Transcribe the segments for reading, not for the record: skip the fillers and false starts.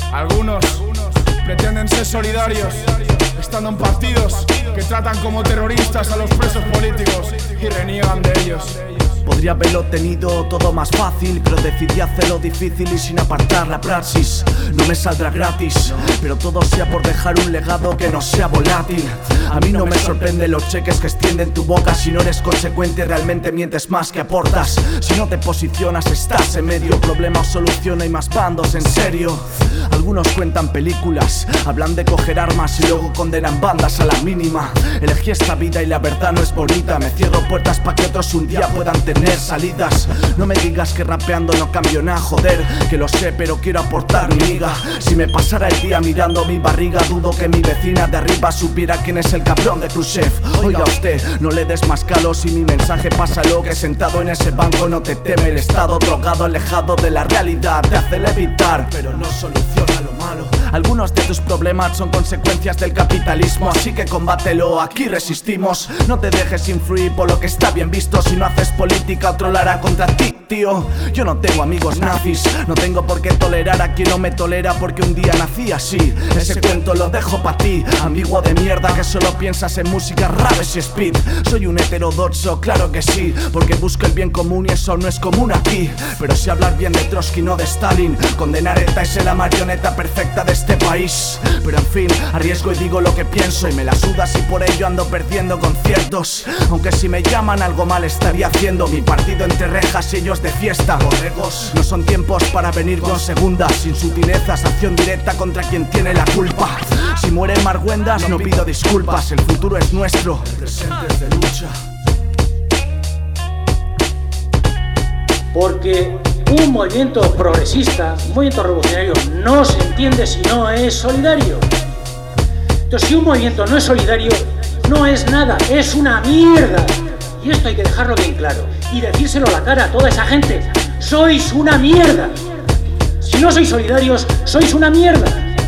Algunos pretenden ser solidarios, estando en partidos que tratan como terroristas a los presos políticos y reniegan de ellos. Podría haberlo tenido todo más fácil, pero decidí hacerlo difícil y sin apartar la praxis. No me saldrá gratis, pero todo sea por dejar un legado que no sea volátil. A mí no me sorprenden los cheques que extienden tu boca. Si no eres consecuente realmente mientes más que aportas. Si no te posicionas estás en medio. Problema o solución, hay más bandos, en serio. Algunos cuentan películas, hablan de coger armas y luego condenan bandas a la mínima. Elegí esta vida y la verdad no es bonita. Me cierro puertas pa' que otros un día puedan tener salidas. No me digas que rapeando no cambio nada, joder, que lo sé pero quiero aportar mi liga. Si me pasara el día mirando mi barriga, dudo que mi vecina de arriba supiera quién es el cabrón de Khrushchev. Oiga usted, no le des más calor si mi mensaje pasa lo que sentado en ese banco no te teme el estado. Drogado, alejado de la realidad, te hace levitar, pero no soluciona lo malo. Algunos de tus problemas son consecuencias del capitalismo, así que combátelo, aquí resistimos. No te dejes influir por lo que está bien visto. Si no haces política, otro la hará contra ti, tío. Yo no tengo amigos nazis, no tengo por qué tolerar a quien no me tolera porque un día nací así. Ese cuento lo dejo pa' ti, ambiguo de mierda que solo piensas en música, raves y speed. Soy un heterodoxo, claro que sí, porque busco el bien común y eso no es común aquí. Pero si hablar bien de Trotsky, no de Stalin, condenar ETA es la marioneta perfecta de este país. Pero en fin, arriesgo y digo lo que pienso y me la sudas y por ello ando perdiendo conciertos. Aunque si me llaman algo mal estaría haciendo. Mi partido entre rejas y ellos de fiesta. Borregos, no son tiempos para venir con segundas. Sin sutilezas, acción directa contra quien tiene la culpa. Si mueren Margüendas no pido disculpas. El futuro es nuestro, el presente es de lucha. Porque un movimiento progresista, un movimiento revolucionario, no se entiende si no es solidario. Entonces, si un movimiento no es solidario, no es nada, es una mierda. Y esto hay que dejarlo bien claro y decírselo a la cara a toda esa gente. ¡Sois una mierda! Si no sois solidarios, sois una mierda.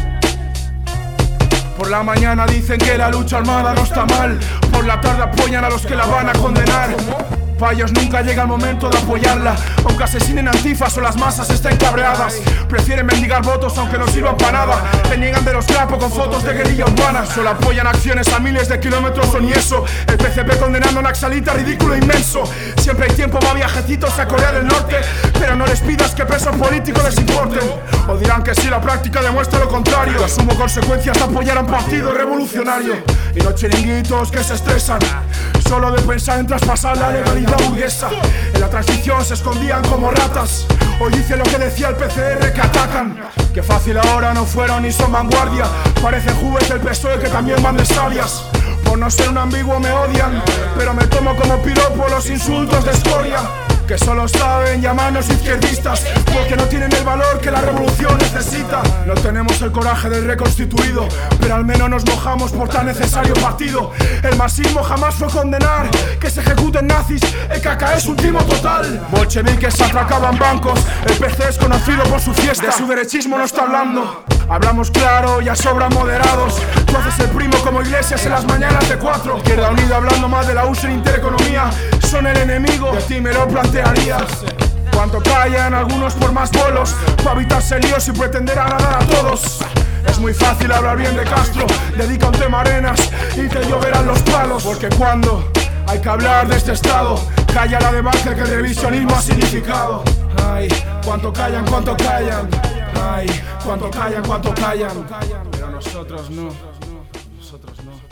Por la mañana dicen que la lucha armada no está mal, por la tarde apoyan a los que la van a condenar. Pa' ellos nunca llega el momento de apoyarla, aunque asesinen antifas o las masas estén cabreadas. Prefieren mendigar votos aunque no sirvan para nada. Te niegan de los trapos con fotos de guerrilla urbana. Solo apoyan acciones a miles de kilómetros o ni eso. El PCP condenando a Naxalita, ridículo inmenso. Siempre hay tiempo para viajecitos a Corea del Norte, pero no les pidas que presos políticos les importen. O dirán que si la práctica demuestra lo contrario. Yo asumo consecuencias de apoyar a un partido revolucionario. Y los chiringuitos que se estresan solo de pensar en traspasar la legalidad burguesa. En la transición se escondían como ratas. Hoy dice lo que decía el PCR, que atacan. Qué fácil ahora no fueron ni son vanguardia. Parecen jubes del PSOE que también van de sabias. Por no ser un ambiguo me odian, pero me tomo como piropo los insultos de escoria. Que solo saben llamarnos izquierdistas porque no tienen el valor que la revolución necesita. No tenemos el coraje del reconstituido, pero al menos nos mojamos por tan necesario partido. El marxismo jamás fue condenar que se ejecuten nazis, el KK es un timo total. Bolcheviques atracaban bancos, el PC es conocido por su fiesta. De su derechismo no está hablando. Hablamos claro, ya sobran moderados. Tú haces el primo como Iglesias en las mañanas de 4. Izquierda Unida hablando más de la USA en Intereconomía. Son el enemigo, de ti me lo plantearías. Cuánto callan algunos por más bolos, para evitarse líos y pretender agradar a todos. Es muy fácil hablar bien de Castro, dedica un tema a Arenas y te lloverán los palos. Porque cuando hay que hablar de este estado, calla la debacle que el revisionismo ha significado. Ay, cuánto callan, cuánto callan. Ay, cuánto callan, cuánto callan. Pero nosotros no, nosotros no.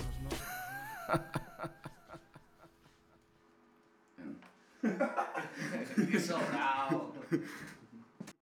Sobrao.